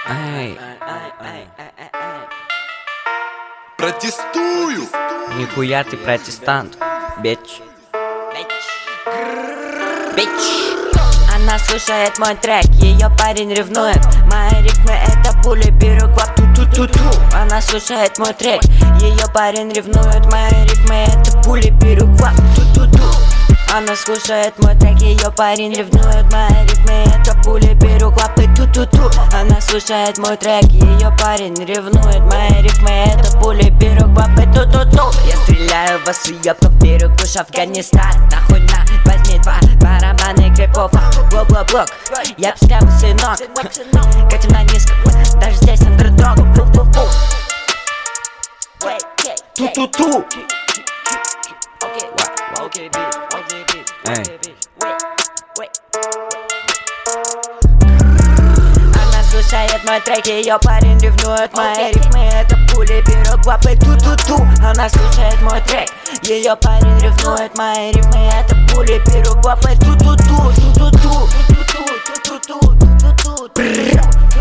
Протестую! Нихуя ты протестант, бич. Она слушает мой трек, ее парень ревнует. Мои рифмы это пули, беру клап, ту-ту-ту-ту. Она слушает мой трек, ее парень ревнует. Мои рифмы это пули, беру клап, ту-ту-ту. Она слушает мой трек, ее парень ревнует. Мои рифмы это пули, беру клап, и ту-ту-ту. Она слушает мой трек, ее парень ревнует. Мои рифмы это пули, беру клап, и ту-ту-ту. Я стреляю в вас, уёбков, беру куш, Афганистан. Нахуй на, возьми два барабаны крипов. Блок, я пскавый сынок. Катим на низко, даже здесь андердог. Ту-ту-ту. Она слушает мой трек, ее парень ревнует. Мои рифмы это пули, беру клапы, ту-ту-ту. Она слушает мой трек, ее парень ревнует. Мои рифмы это пули, беру клапы, ту-ту-ту, ту-ту-ту, ту-ту-ту, ту-ту-ту, ту-ту-ту.